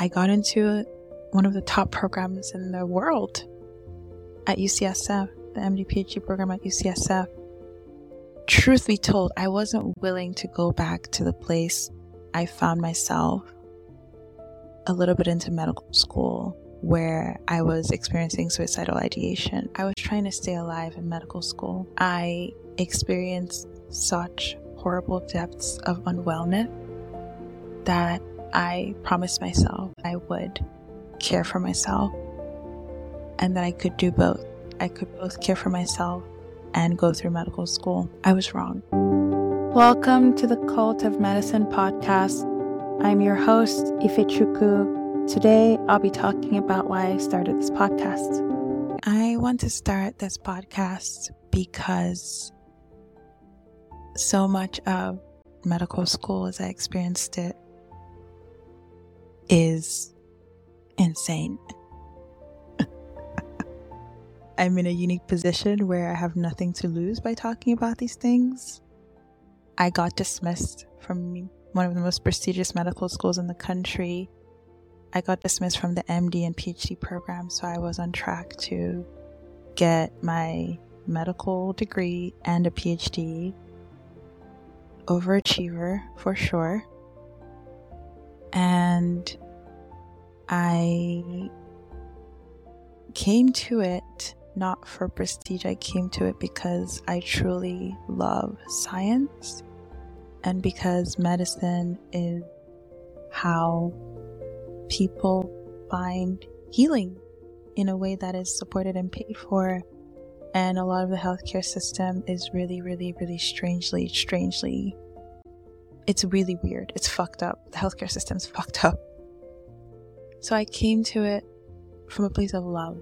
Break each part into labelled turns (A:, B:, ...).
A: I got into one of the top programs in the world at UCSF, the MD PhD program at UCSF. Truth be told, I wasn't willing to go back to the place I found myself a little bit into medical school, where I was experiencing suicidal ideation. I was trying to stay alive in medical school. I experienced such horrible depths of unwellness that I promised myself I would care for myself and that I could do both. I could both care for myself and go through medical school. I was wrong. Welcome to the Cult of Medicine podcast. I'm your host, Ifechukwu. Today, I'll be talking about why I started this podcast. I want to start this podcast because so much of medical school as I experienced it is insane. I'm in a unique position where I have nothing to lose by talking about these things. I got dismissed from one of the most prestigious medical schools in the country. I got dismissed from the MD and PhD program, so I was on track to get my medical degree and a PhD. Overachiever, for sure. And I came to it not for prestige. I came to it because I truly love science and because medicine is how people find healing in a way that is supported and paid for. And a lot of the healthcare system is really strangely, it's really weird. It's fucked up. The healthcare system's fucked up. So I came to it from a place of love.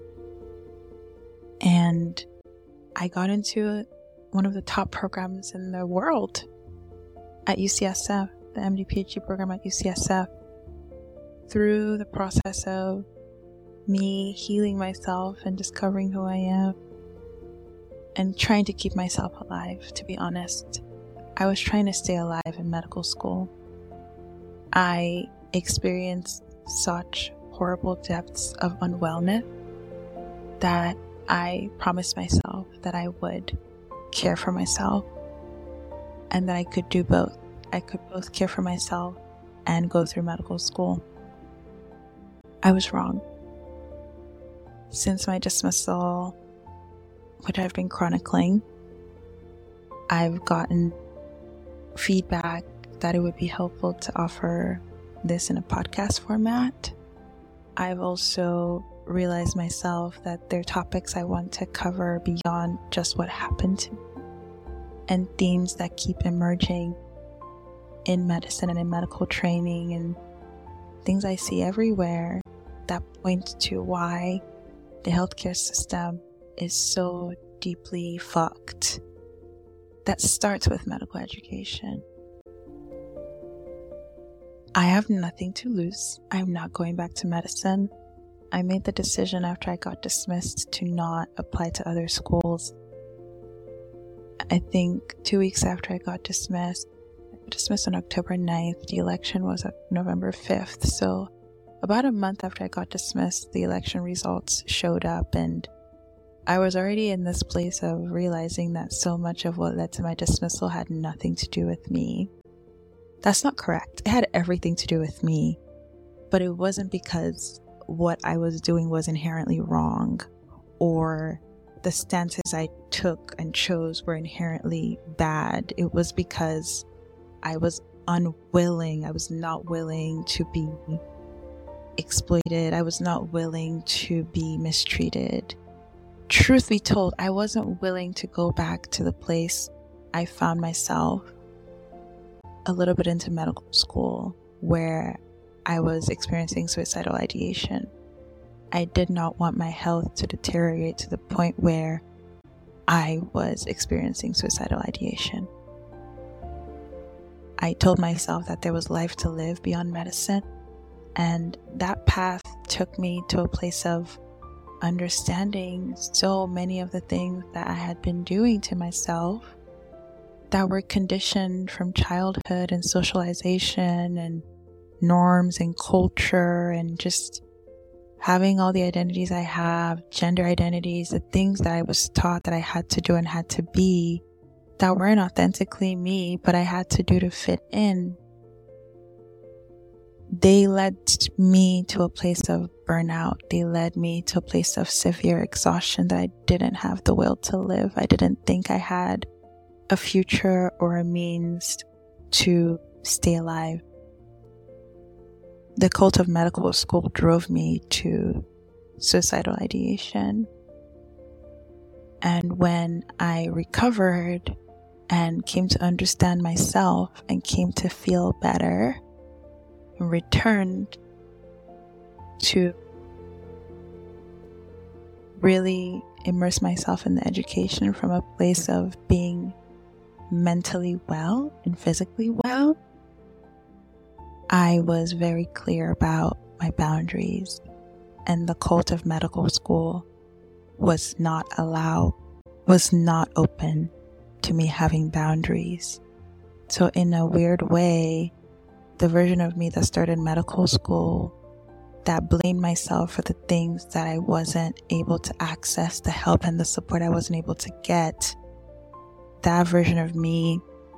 A: And I got into one of the top programs in the world at UCSF, the MD PhD program at UCSF, through the process of me healing myself and discovering who I am and trying to keep myself alive, to be honest. I was trying to stay alive in medical school. I experienced such horrible depths of unwellness that I promised myself that I would care for myself and that I could do both. I could both care for myself and go through medical school. I was wrong. Since my dismissal, which I've been chronicling, I've gotten feedback that it would be helpful to offer this in a podcast format. I've also realized myself that there are topics I want to cover beyond just what happened to me, and themes that keep emerging in medicine and in medical training and things I see everywhere that point to why the healthcare system is so deeply fucked. That starts with medical education. I have nothing to lose. I'm not going back to medicine. I made the decision after I got dismissed to not apply to other schools. I think 2 weeks after I got dismissed on October 9th. The election was on November 5th. So about a month after I got dismissed, the election results showed up, and I was already in this place of realizing that so much of what led to my dismissal had nothing to do with me. That's not correct. It had everything to do with me, but it wasn't because what I was doing was inherently wrong or the stances I took and chose were inherently bad. It was because I was unwilling. I was not willing to be exploited. I was not willing to be mistreated. Truth be told, I wasn't willing to go back to the place I found myself a little bit into medical school, where I was experiencing suicidal ideation. I did not want my health to deteriorate to the point where I was experiencing suicidal ideation. I told myself that there was life to live beyond medicine, and that path took me to a place of understanding so many of the things that I had been doing to myself that were conditioned from childhood and socialization and norms and culture and just having all the identities I have, gender identities, the things that I was taught that I had to do and had to be that weren't authentically me, but I had to do to fit in. They led me to a place of burnout. They led me to a place of severe exhaustion that I didn't have the will to live. I didn't think I had a future or a means to stay alive. The cult of medical school drove me to suicidal ideation. And when I recovered and came to understand myself and came to feel better, and returned to really immerse myself in the education from a place of being mentally well and physically well, I was very clear about my boundaries, and the cult of medical school was not open to me having boundaries. So in a weird way, the version of me that started medical school, that blamed myself for the things that I wasn't able to access, the help and the support I wasn't able to get, that version of me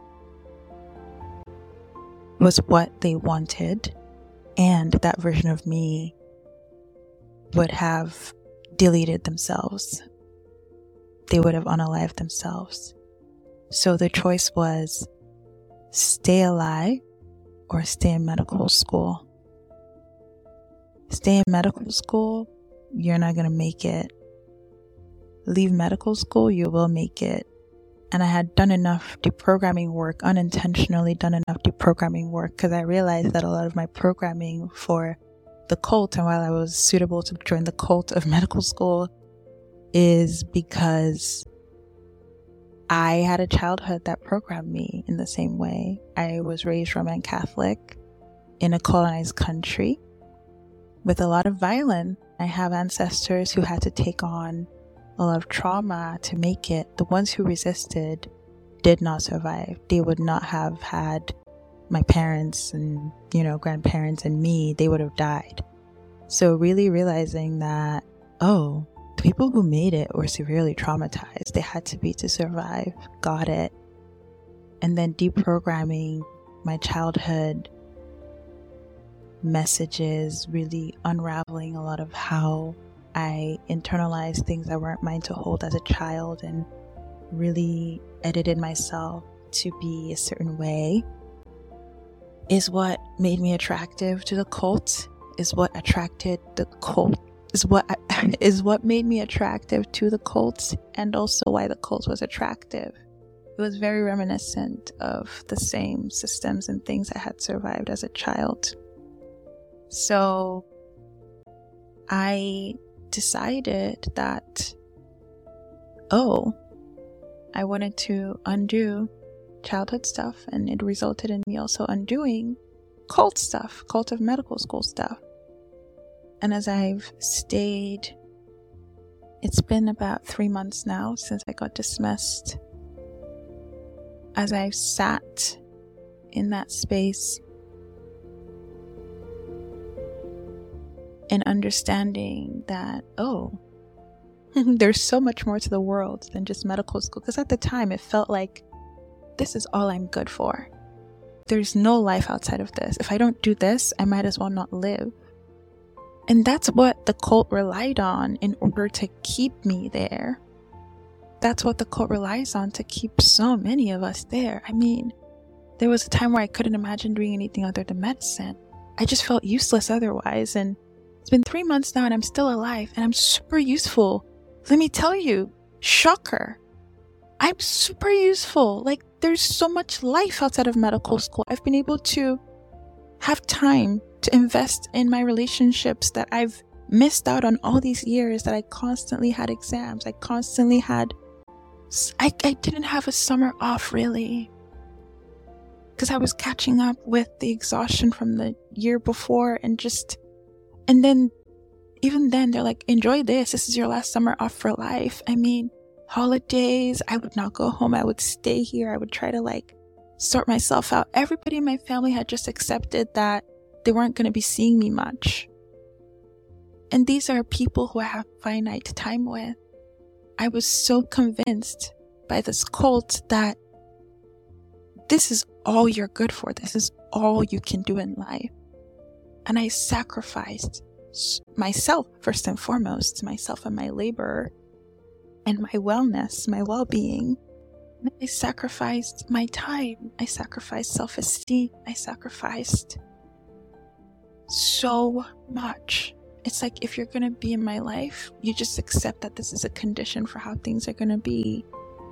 A: was what they wanted, and that version of me would have deleted themselves. They would have unalived themselves. So the choice was stay alive or stay in medical school. Stay in medical school, you're not going to make it. Leave medical school, you will make it. And I had done enough deprogramming work, unintentionally done enough deprogramming work, because I realized that a lot of my programming for the cult, and while I was suitable to join the cult of medical school, is because I had a childhood that programmed me in the same way. I was raised Roman Catholic in a colonized country with a lot of violence. I have ancestors who had to take on a lot of trauma to make it. The ones who resisted did not survive. They would not have had my parents and, grandparents and me. They would have died. So really realizing that, the people who made it were severely traumatized. They had to be to survive. Got it. And then deprogramming my childhood messages, really unraveling a lot of how I internalized things that weren't mine to hold as a child, and really edited myself to be a certain way, is what made me attractive to the cult, is what attracted the cult, is what made me attractive to the cult, and also why the cult was attractive. It was very reminiscent of the same systems and things I had survived as a child. So I decided that, I wanted to undo childhood stuff, and it resulted in me also undoing cult stuff, cult of medical school stuff. And as I've stayed, it's been about 3 months now since I got dismissed. As I've sat in that space and understanding that, there's so much more to the world than just medical school. Because at the time, it felt like this is all I'm good for. There's no life outside of this. If I don't do this, I might as well not live. And that's what the cult relied on in order to keep me there. That's what the cult relies on to keep so many of us there. I mean, there was a time where I couldn't imagine doing anything other than medicine. I just felt useless otherwise. And it's been 3 months now and I'm still alive and I'm super useful. Let me tell you, shocker. I'm super useful. Like, there's so much life outside of medical school. I've been able to have time to invest in my relationships that I've missed out on all these years, that I constantly had exams. I didn't have a summer off really, because I was catching up with the exhaustion from the year before, and then even then they're like, enjoy this is your last summer off for life. I mean, holidays, I would not go home. I would stay here. I would try to sort myself out. Everybody in my family had just accepted that they weren't going to be seeing me much. And these are people who I have finite time with. I was so convinced by this cult that this is all you're good for. This is all you can do in life. And I sacrificed myself, first and foremost, myself and my labor and my wellness, my well-being. And I sacrificed my time. I sacrificed self-esteem. I sacrificed so much. It's like, if you're going to be in my life, you just accept that this is a condition for how things are going to be.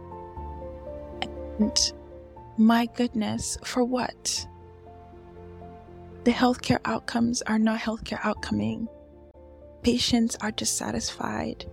A: And my goodness, for what? The healthcare outcomes are not healthcare outcoming. Patients are dissatisfied.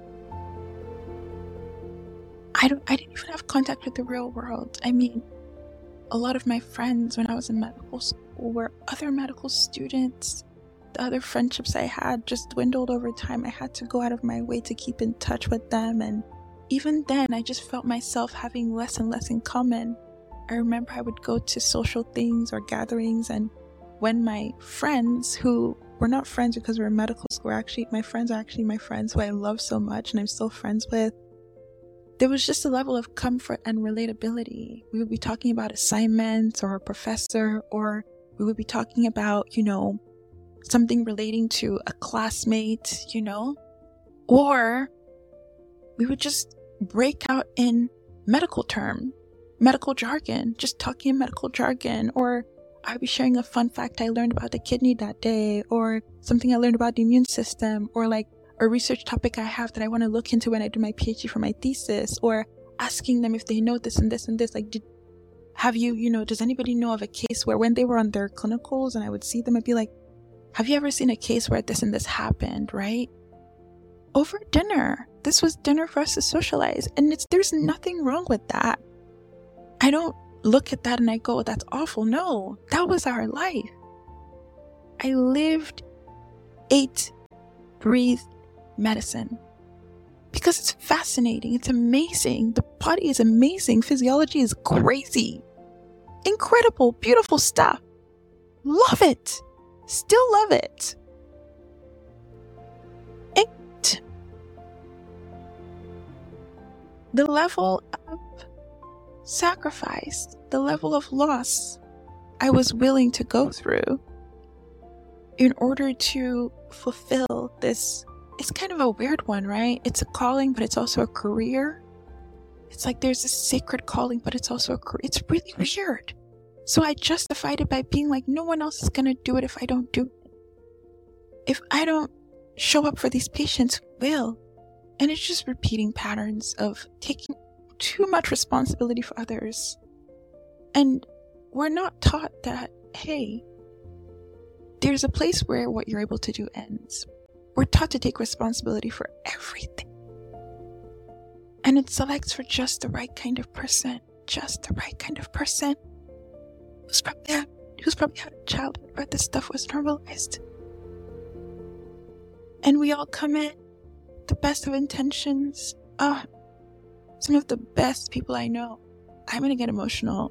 A: I didn't even have contact with the real world. I mean, a lot of my friends when I was in medical school were other medical students. The other friendships I had just dwindled over time. I had to go out of my way to keep in touch with them. And even then, I just felt myself having less and less in common. I remember I would go to social things or gatherings, and when my friends, who were not friends because we were in medical school, my friends are actually my friends who I love so much and I'm still friends with, there was just a level of comfort and relatability. We would be talking about assignments or a professor, or we would be talking about, something relating to a classmate, or we would just break out in medical jargon, just talking in medical jargon, or I'd be sharing a fun fact I learned about the kidney that day, or something I learned about the immune system, or like a research topic I have that I want to look into when I do my PhD for my thesis, or asking them if they know this and this and this. Like, does anybody know of a case where when they were on their clinicals and I would see them, I'd be like, have you ever seen a case where this and this happened, right? Over dinner. This was dinner for us to socialize. And there's nothing wrong with that. I don't look at that and I go, that's awful. No, that was our life. I lived, ate, breathed medicine because it's fascinating. It's amazing. The body is amazing. Physiology is crazy. Incredible, beautiful stuff. Love it. Still love it. And the level of sacrifice, the level of loss I was willing to go through in order to fulfill this. It's kind of a weird one, right? It's a calling, but it's also a career. It's like there's a sacred calling, but it's also a career. It's really weird. So I justified it by being like, no one else is going to do it if I don't do it. If I don't show up for these patients, who will? And it's just repeating patterns of taking too much responsibility for others. And we're not taught that, hey, there's a place where what you're able to do ends. We're taught to take responsibility for everything. And it selects for just the right kind of person. Just the right kind of person. Who's probably had a childhood where this stuff was normalized. And we all come in, the best of intentions. Some of the best people I know. I'm gonna get emotional.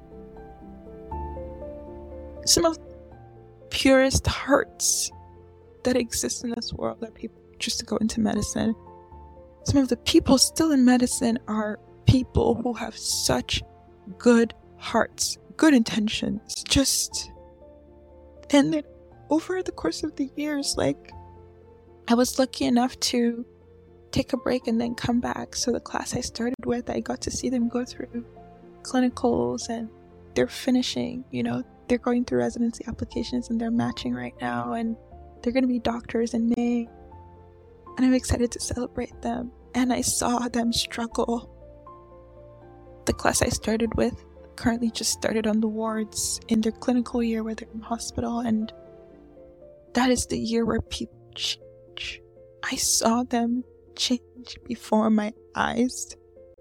A: Some of the purest hearts that exist in this world are people just to go into medicine. Some of the people still in medicine are people who have such good hearts, good intentions, and then over the course of the years, like, I was lucky enough to take a break and then come back. So the class I started with, I got to see them go through clinicals, and they're finishing, they're going through residency applications and they're matching right now, and they're going to be doctors in May. And I'm excited to celebrate them. And I saw them struggle. The class I started with currently just started on the wards in their clinical year where they're in hospital, and that is the year where people change. I saw them change before my eyes.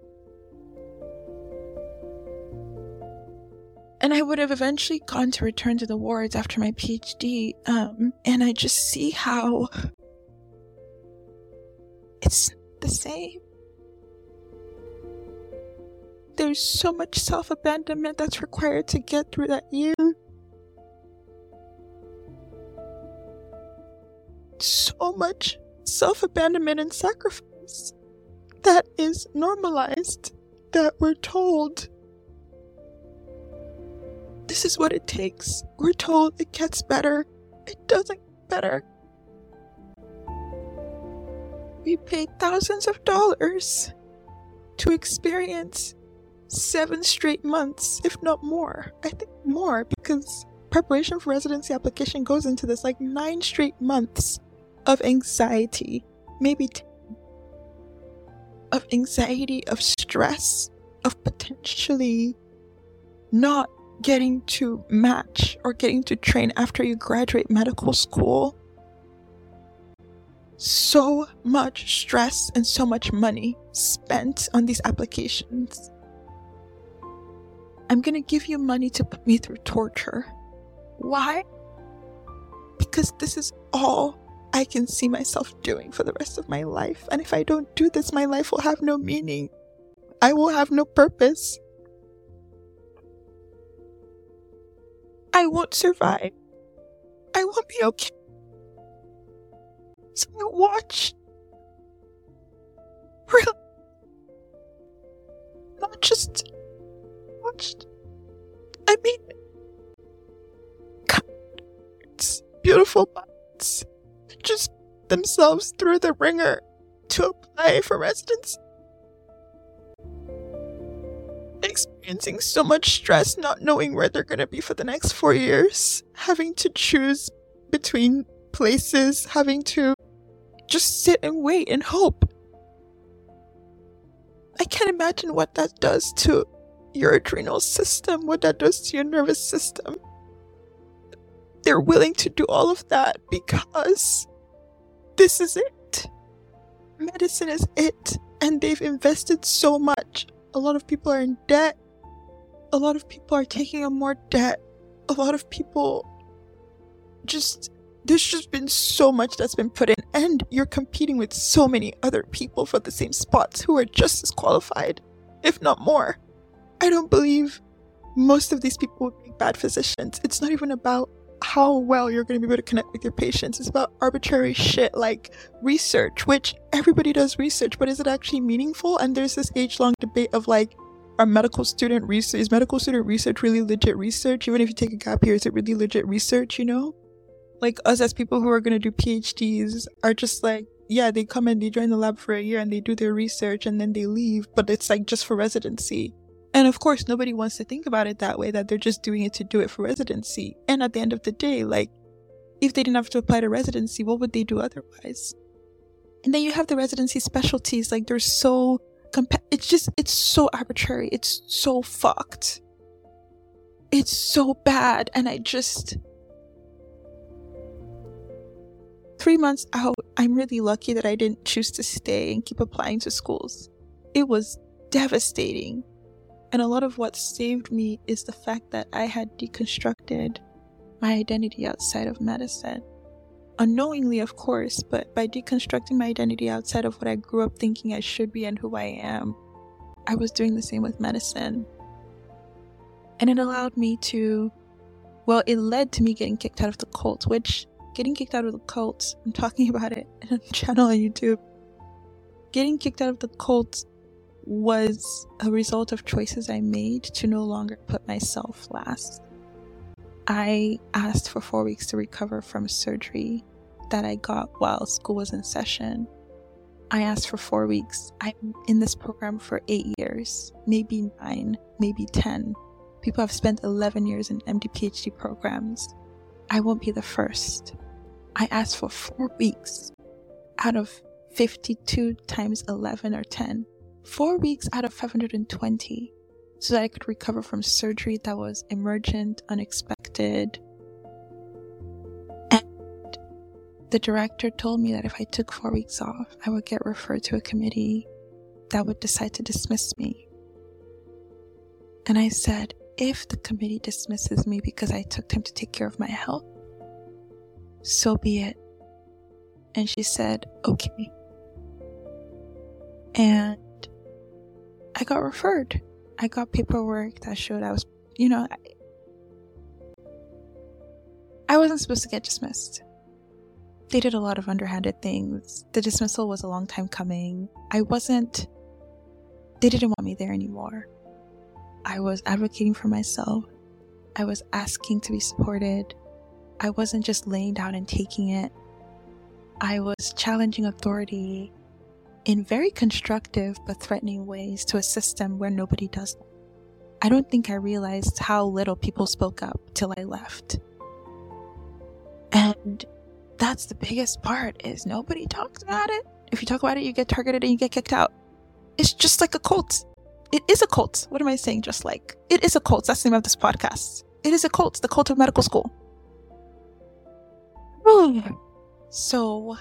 A: And I would have eventually gone to return to the wards after my PhD, and I just see how it's the same. There's so much self-abandonment that's required to get through that year. so much self-abandonment and sacrifice that is normalized, that we're told this is what it takes. We're told it gets better. It doesn't get better. We paid thousands of dollars to experience 7 straight months, if not more. I think more, because preparation for residency application goes into this, like 9 straight months of anxiety, maybe 10, of anxiety, of stress, of potentially not getting to match or getting to train after you graduate medical school. So much stress and so much money spent on these applications. I'm gonna give you money to put me through torture. Why? Because this is all I can see myself doing for the rest of my life. And if I don't do this, my life will have no meaning. I will have no purpose. I won't survive. I won't be okay. So I watched. Really. Not just watched. I mean, beautiful minds just themselves through the ringer to apply for residency. Experiencing so much stress, not knowing where they're going to be for the next 4 years, having to choose between places, having to just sit and wait and hope. I can't imagine what that does to your adrenal system, what that does to your nervous system. They're willing to do all of that because this is it. Medicine is it. And they've invested so much. A lot of people are in debt. A lot of people are taking on more debt. A lot of people there's just been so much that's been put in, and you're competing with so many other people for the same spots who are just as qualified, if not more. I don't believe most of these people would make bad physicians. It's not even about how well you're going to be able to connect with your patients. It's about arbitrary shit like research, which everybody does research, but is it actually meaningful? And there's this age-long debate of like, is medical student research really legit research? Even if you take a gap year, is it really legit research, you know? Like us as people who are going to do PhDs are just like, yeah, they come and they join the lab for a year and they do their research and then they leave, but it's like just for residency. And of course, nobody wants to think about it that way, that they're just doing it to do it for residency. And at the end of the day, like, if they didn't have to apply to residency, what would they do otherwise? And then you have the residency specialties, like they're so, it's so arbitrary. It's so fucked. It's so bad. And 3 months out, I'm really lucky that I didn't choose to stay and keep applying to schools. It was devastating. And a lot of what saved me is the fact that I had deconstructed my identity outside of medicine. Unknowingly, of course, but by deconstructing my identity outside of what I grew up thinking I should be and who I am, I was doing the same with medicine. And it allowed me to, it led to me getting kicked out of the cult, which, getting kicked out of the cult, I'm talking about it in a channel on YouTube. Getting kicked out of the cult was a result of choices I made to no longer put myself last. I asked for 4 weeks to recover from surgery that I got while school was in session. I asked for 4 weeks. I'm in this program for 8 years, maybe 9, maybe 10. People have spent 11 years in MD PhD programs. I won't be the first. I asked for 4 weeks out of 52 times 11 or 10. 4 weeks out of 520 so that I could recover from surgery that was emergent, unexpected. And the director told me that if I took 4 weeks off, I would get referred to a committee that would decide to dismiss me. And I said, if the committee dismisses me because I took time to take care of my health, so be it. And she said, okay. And I got referred. I got paperwork that showed I was, I wasn't supposed to get dismissed. They did a lot of underhanded things. The dismissal was a long time coming. They didn't want me there anymore. I was advocating for myself. I was asking to be supported. I wasn't just laying down and taking it. I was challenging authority in very constructive but threatening ways to a system where nobody does that. I don't think I realized how little people spoke up till I left. And that's the biggest part, is nobody talks about it. If you talk about it, you get targeted and you get kicked out. It's just like a cult. It is a cult. What am I saying? Just like, it is a cult. That's the name of this podcast. It is a cult. The cult of medical school. So,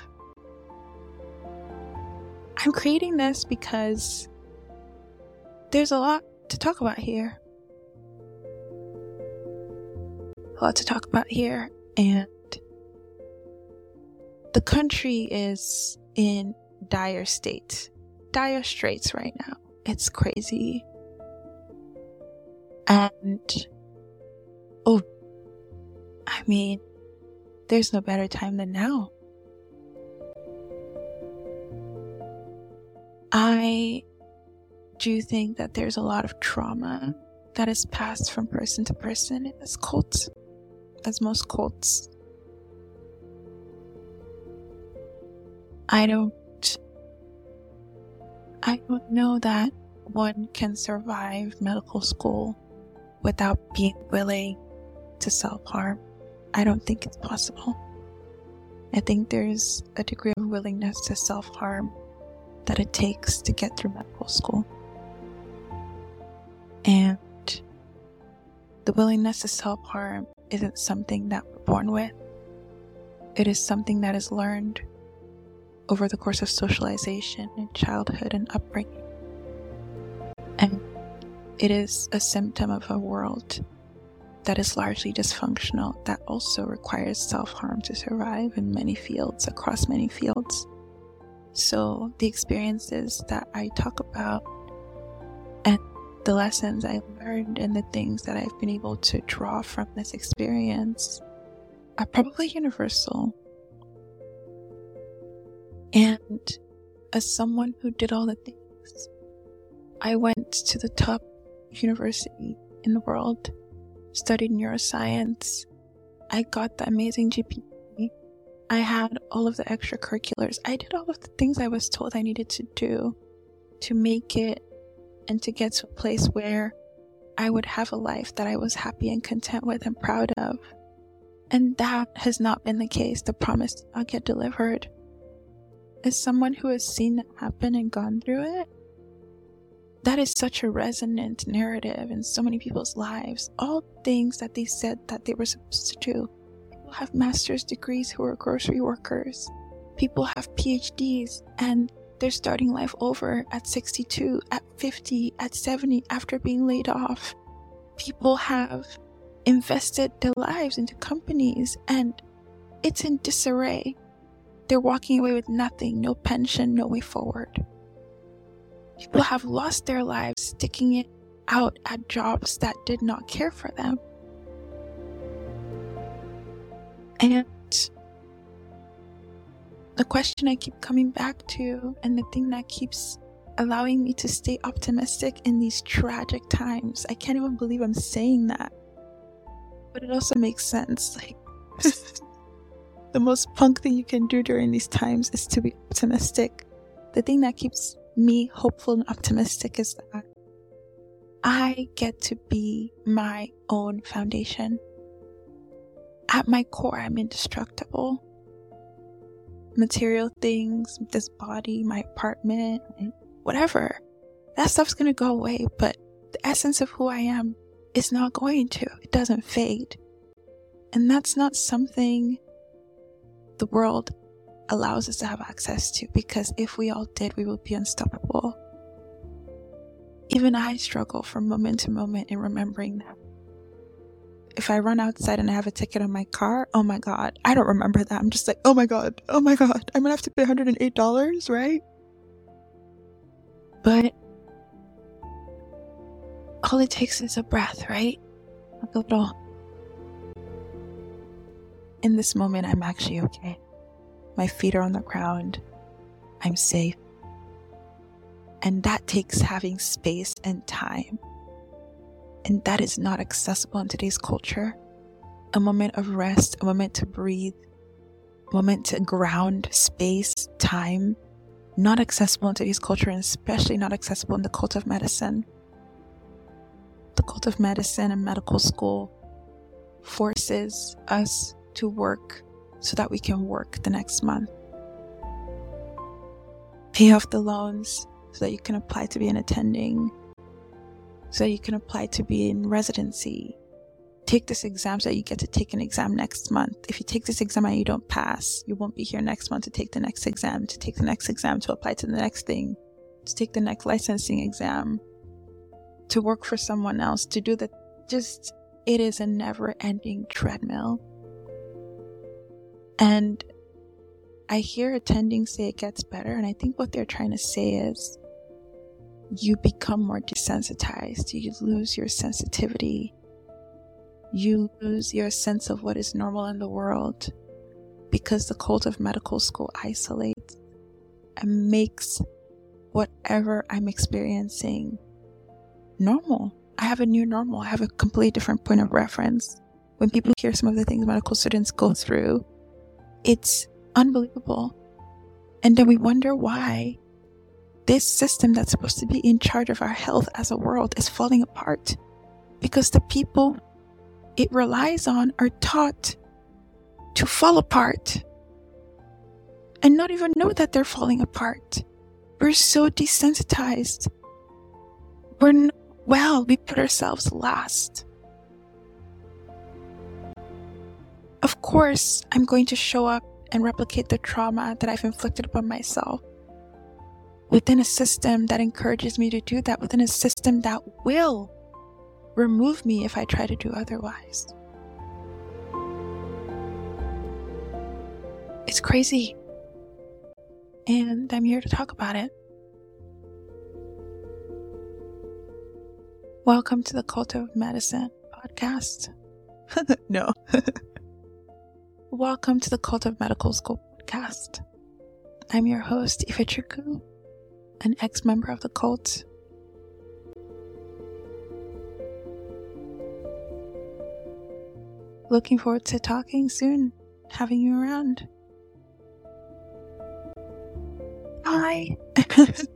A: I'm creating this because there's a lot to talk about here. And the country is in dire straits right now. It's crazy. And, there's no better time than now. I do think that there's a lot of trauma that is passed from person to person in this cult, as most cults. I don't know that one can survive medical school without being willing to self-harm. I don't think it's possible. I think there's a degree of willingness to self-harm that it takes to get through medical school. And the willingness to self-harm isn't something that we're born with. It is something that is learned over the course of socialization and childhood and upbringing. And it is a symptom of a world that is largely dysfunctional, that also requires self-harm to survive in many fields, across many fields. So the experiences that I talk about and the lessons I learned and the things that I've been able to draw from this experience are probably universal. And as someone who did all the things, I went to the top university in the world, studied neuroscience. I got the amazing GPA. I had all of the extracurriculars. I did all of the things I was told I needed to do to make it and to get to a place where I would have a life that I was happy and content with and proud of. And that has not been the case. The promise did not get delivered. As someone who has seen that happen and gone through it, that is such a resonant narrative in so many people's lives. All things that they said that they were supposed to do. People have master's degrees who are grocery workers. People have PhDs and they're starting life over at 62, at 50, at 70 after being laid off. People have invested their lives into companies and it's in disarray. They're walking away with nothing, no pension, no way forward. People have lost their lives sticking it out at jobs that did not care for them. And the question I keep coming back to, and the thing that keeps allowing me to stay optimistic in these tragic times, I can't even believe I'm saying that, but it also makes sense. Like, the most punk thing you can do during these times is to be optimistic. The thing that keeps me hopeful and optimistic is that I get to be my own foundation. At my core, I'm indestructible. Material things, this body, my apartment, whatever, that stuff's gonna go away, but the essence of who I am is not going to. It doesn't fade. And that's not something the world allows us to have access to, because if we all did, we would be unstoppable. Even I struggle from moment to moment in remembering that. If I run outside and I have a ticket on my car, oh my god, I don't remember that. I'm just like, oh my god, I'm gonna have to pay $108, right? But all it takes is a breath, right? Like a little. In this moment, I'm actually okay. My feet are on the ground. I'm safe. And that takes having space and time. And that is not accessible in today's culture. A moment of rest, a moment to breathe, a moment to ground, space, time, not accessible in today's culture, and especially not accessible in the cult of medicine. The cult of medicine and medical school forces us to work so that we can work the next month. Pay off the loans so that you can apply to be an attending, so that you can apply to be in residency. Take this exam so that you get to take an exam next month. If you take this exam and you don't pass, you won't be here next month to take the next exam, to take the next exam, to apply to the next thing, to take the next licensing exam, to work for someone else, to do it is a never-ending treadmill. And I hear attending say it gets better, and I think what they're trying to say is you become more desensitized, you lose your sensitivity, you lose your sense of what is normal in the world, because the cult of medical school isolates and makes whatever I'm experiencing normal. I have a new normal. I have a completely different point of reference. When people hear some of the things medical students go through, it's unbelievable. And then we wonder why this system that's supposed to be in charge of our health as a world is falling apart, because the people it relies on are taught to fall apart and not even know that they're falling apart. We're so desensitized. We put ourselves last. Of course, I'm going to show up and replicate the trauma that I've inflicted upon myself within a system that encourages me to do that, within a system that will remove me if I try to do otherwise. It's crazy. And I'm here to talk about it. Welcome to the Cult of Medicine podcast. No. Welcome to the Cult of Medical School podcast. I'm your host, Ifechukwu, an ex-member of the cult. Looking forward to talking soon, having you around. Bye.